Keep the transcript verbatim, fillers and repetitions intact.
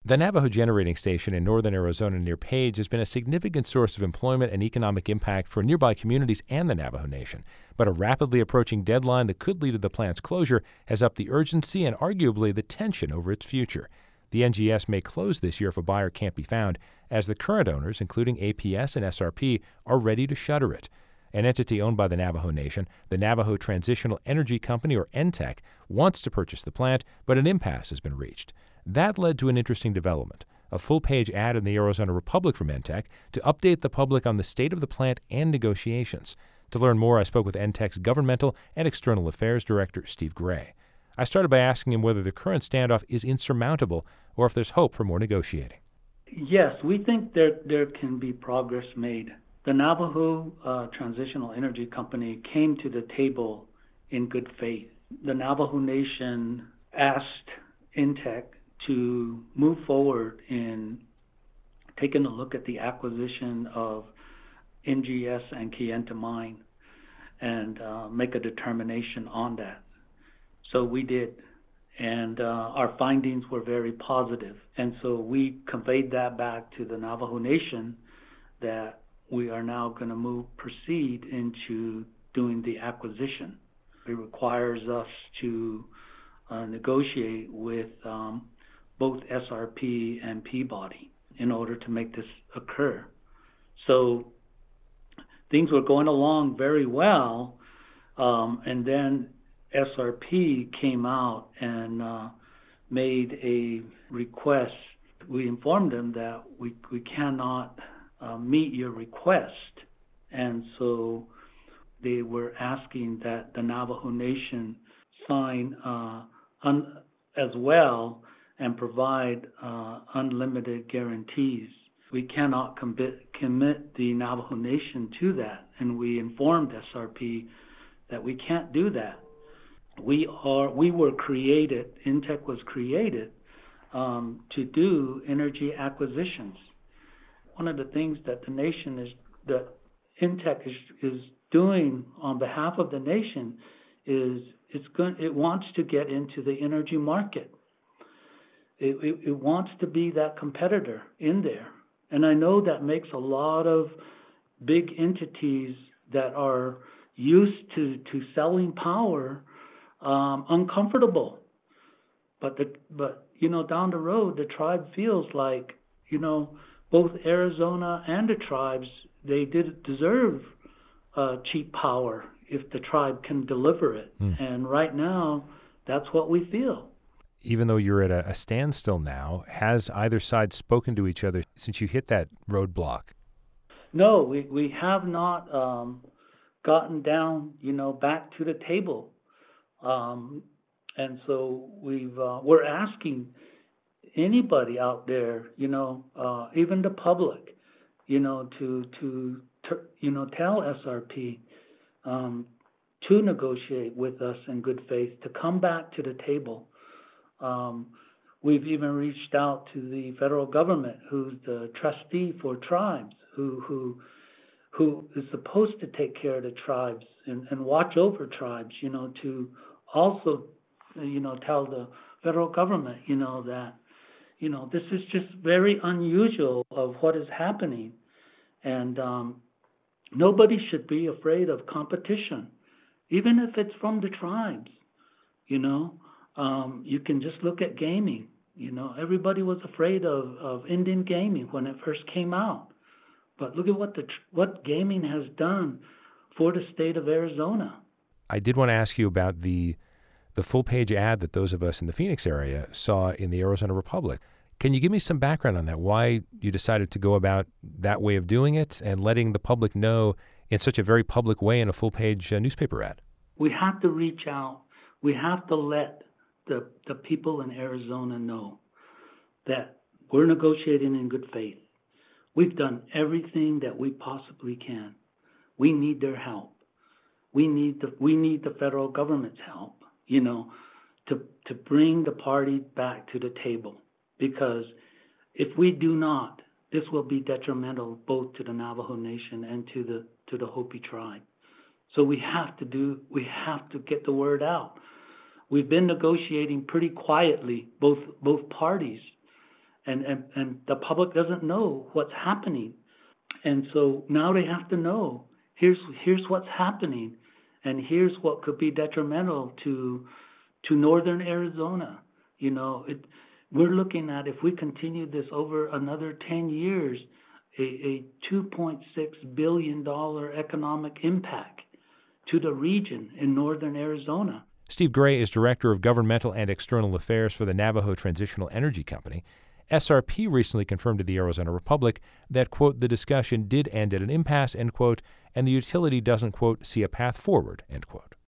The Navajo Generating Station in northern Arizona near Page has been a significant source of employment and economic impact for nearby communities and the Navajo Nation. But a rapidly approaching deadline that could lead to the plant's closure has upped the urgency and arguably the tension over its future. The N G S may close this year if a buyer can't be found, as the current owners, including A P S and S R P, are ready to shutter it. An entity owned by the Navajo Nation, the Navajo Transitional Energy Company, or N T E C, wants to purchase the plant, but an impasse has been reached. That led to an interesting development, a full-page ad in the Arizona Republic from N T E C to update the public on the state of the plant and negotiations. To learn more, I spoke with N T E C's Governmental and External Affairs Director, Steve Gray. I started by asking him whether the current standoff is insurmountable or if there's hope for more negotiating. Yes, we think there, there can be progress made. The Navajo uh, Transitional Energy Company came to the table in good faith. The Navajo Nation asked N T E C to move forward in taking a look at the acquisition of N G S and Kayenta Mine and uh, make a determination on that. So we did, and uh, our findings were very positive. And so we conveyed that back to the Navajo Nation that we are now going to move, proceed into doing the acquisition. It requires us to uh, negotiate with um, both S R P and Peabody in order to make this occur. So things were going along very well, um, and then S R P came out and uh, made a request. We informed them that we, we cannot uh, meet your request, and so they were asking that the Navajo Nation sign uh, un- as well and provide uh, unlimited guarantees. We cannot commit, commit the Navajo Nation to that, and we informed S R P that we can't do that. We are we were created, N T E C was created um, to do energy acquisitions. One of the things that the nation is, that N T E C is, is doing on behalf of the nation is it's going, it wants to get into the energy market. It, it, it wants to be that competitor in there. And I know that makes a lot of big entities that are used to, to selling power um, uncomfortable. But, the, but, you know, down the road, the tribe feels like, you know, both Arizona and the tribes, they did deserve uh, cheap power if the tribe can deliver it. Mm. And right now, that's what we feel. Even though you're at a, a standstill now, has either side spoken to each other since you hit that roadblock? No, we, we have not um, gotten down, you know, back to the table. Um, and so we've, uh, we're asking anybody out there, you know, uh, even the public, you know, to, to, to you know, tell S R P um, to negotiate with us in good faith, to come back to the table. Um, we've even reached out to the federal government, who's the trustee for tribes, who who who is supposed to take care of the tribes and, and watch over tribes, you know, to also, you know, tell the federal government, you know, that, you know, this is just very unusual of what is happening. And um, nobody should be afraid of competition, even if it's from the tribes, you know. Um, you can just look at gaming. You know, everybody was afraid of, of Indian gaming when it first came out. But look at what the what gaming has done for the state of Arizona. I did want to ask you about the the full-page ad that those of us in the Phoenix area saw in the Arizona Republic. Can you give me some background on that, why you decided to go about that way of doing it and letting the public know in such a very public way in a full-page uh, newspaper ad? We have to reach out. We have to let the, the people in Arizona know that we're negotiating in good faith. We've done everything that we possibly can. We need their help. We need the we need the federal government's help, you know, to to bring the party back to the table. Because if we do not, this will be detrimental both to the Navajo Nation and to the to the Hopi tribe. So we have to do we have to get the word out. We've been negotiating pretty quietly, both both parties, and, and, and the public doesn't know what's happening. And so now they have to know, here's here's what's happening, and here's what could be detrimental to to northern Arizona. You know, it, we're looking at, if we continue this over another ten years, a, a two point six billion dollars economic impact to the region in northern Arizona. Steve Gray is Director of Governmental and External Affairs for the Navajo Transitional Energy Company. S R P recently confirmed to the Arizona Republic that, quote, the discussion did end at an impasse, end quote, and the utility doesn't, quote, see a path forward, end quote.